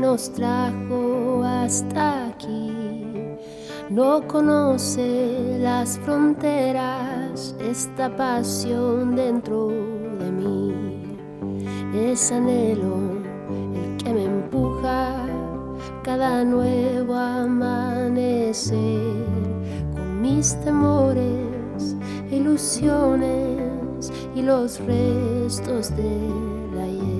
nos trajo hasta aquí. No conoce las fronteras, esta pasión dentro de mí. Es anhelo el que me empuja cada nuevo amanecer, con mis temores, ilusiones y los restos del ayer.